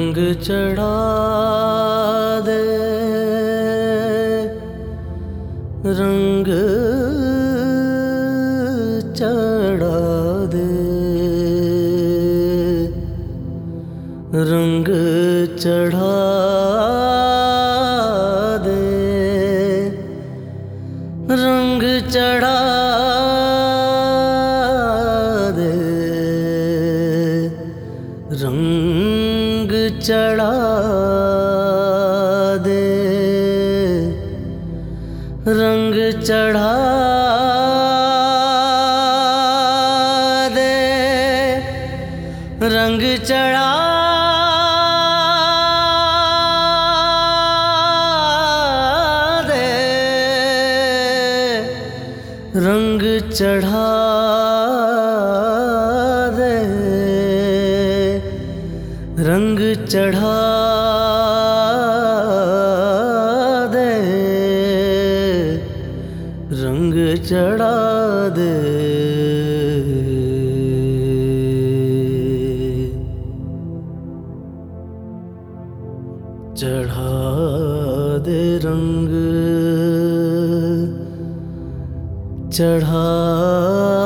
रंग चढ़ा दे, रंग चढ़ा दे, रंग चढ़ा दे, रंग चढ़ा दे, रंग चढ़ा दे, रंग चढ़ा दे, रंग चढ़ा दे, रंग चढ़ा दे, रंग चढ़ा दे, रंग चढ़ा दे। चढ़ा दे रंग, चढ़ा